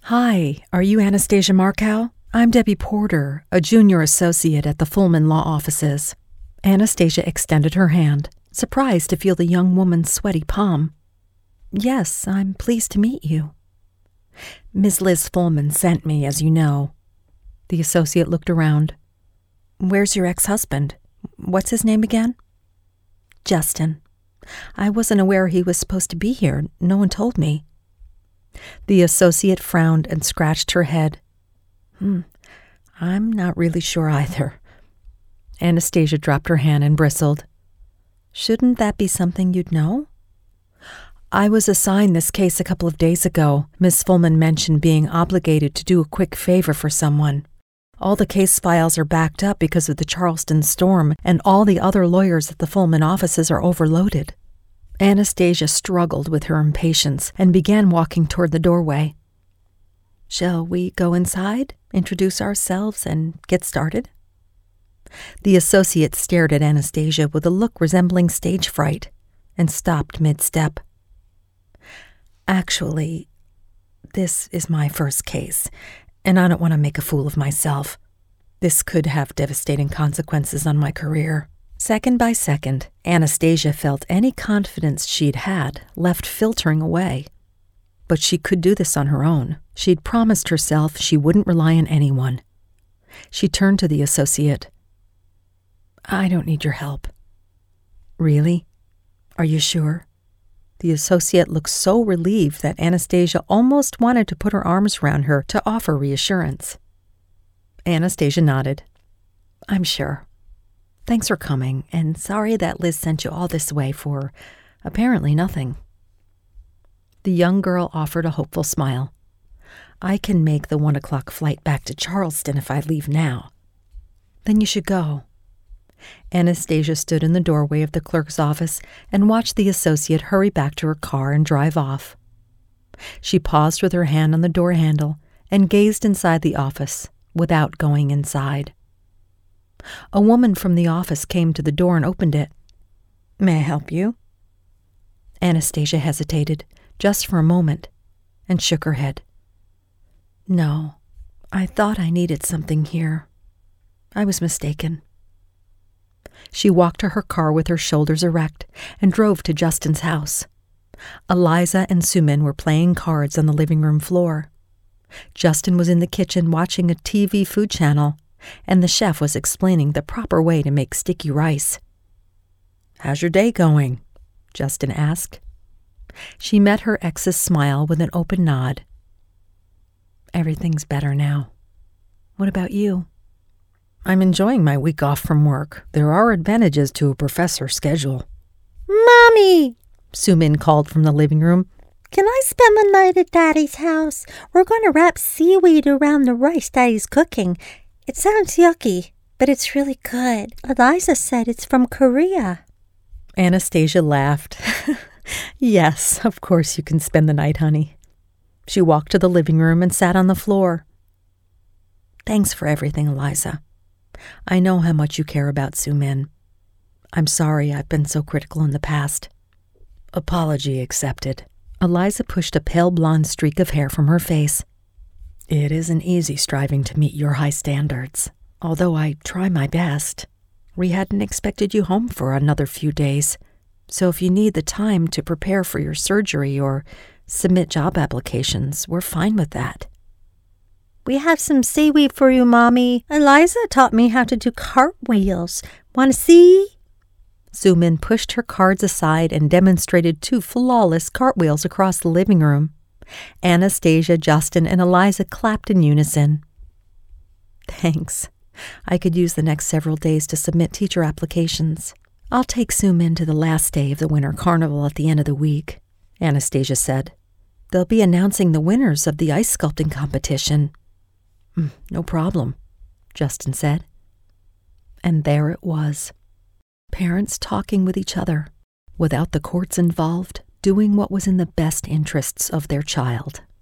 Hi, are you Anastasia Markow? I'm Debbie Porter, a junior associate at the Fullman Law Offices. Anastasia extended her hand, surprised to feel the young woman's sweaty palm. Yes, I'm pleased to meet you. Ms. Liz Fullman sent me, as you know. The associate looked around. Where's your ex-husband? What's his name again? Justin. I wasn't aware he was supposed to be here. No one told me. The associate frowned and scratched her head. I'm not really sure either. Anastasia dropped her hand and bristled. Shouldn't that be something you'd know? I was assigned this case a couple of days ago. Miss Fullman mentioned being obligated to do a quick favor for someone. All the case files are backed up because of the Charleston storm, and all the other lawyers at the Fullman offices are overloaded. Anastasia struggled with her impatience and began walking toward the doorway. Shall we go inside, introduce ourselves, and get started? The associate stared at Anastasia with a look resembling stage fright and stopped mid-step. Actually, this is my first case, and I don't want to make a fool of myself. This could have devastating consequences on my career. Second by second, Anastasia felt any confidence she'd had left filtering away. But she could do this on her own. She'd promised herself she wouldn't rely on anyone. She turned to the associate. I don't need your help. Really? Are you sure? The associate looked so relieved that Anastasia almost wanted to put her arms around her to offer reassurance. Anastasia nodded. I'm sure. Thanks for coming, and sorry that Liz sent you all this way for apparently nothing. The young girl offered a hopeful smile. I can make the 1 o'clock flight back to Charleston if I leave now. Then you should go. Anastasia stood in the doorway of the clerk's office and watched the associate hurry back to her car and drive off. She paused with her hand on the door handle and gazed inside the office without going inside. A woman from the office came to the door and opened it. May I help you? Anastasia hesitated, just for a moment, and shook her head. No, I thought I needed something here. I was mistaken. She walked to her car with her shoulders erect and drove to Justin's house. Eliza and Suman were playing cards on the living room floor. Justin was in the kitchen watching a TV food channel, and the chef was explaining the proper way to make sticky rice. How's your day going? Justin asked. She met her ex's smile with an open nod. Everything's better now. What about you? I'm enjoying my week off from work. There are advantages to a professor schedule. Mommy! Suman called from the living room. Can I spend the night at Daddy's house? We're going to wrap seaweed around the rice Daddy's cooking. It sounds yucky, but it's really good. Eliza said it's from Korea. Anastasia laughed. Yes, of course you can spend the night, honey. She walked to the living room and sat on the floor. Thanks for everything, Eliza. I know how much you care about Suman. I'm sorry I've been so critical in the past. Apology accepted. Eliza pushed a pale blonde streak of hair from her face. It isn't easy striving to meet your high standards, although I try my best. We hadn't expected you home for another few days, so if you need the time to prepare for your surgery or submit job applications, we're fine with that. We have some seaweed for you, Mommy. Eliza taught me how to do cartwheels. Want to see? Suman pushed her cards aside and demonstrated 2 flawless cartwheels across the living room. Anastasia, Justin, and Eliza clapped in unison. Thanks. I could use the next several days to submit teacher applications. I'll take Suman to the last day of the winter carnival at the end of the week, Anastasia said. They'll be announcing the winners of the ice sculpting competition. No problem, Justin said. And there it was. Parents talking with each other, without the courts involved, doing what was in the best interests of their child.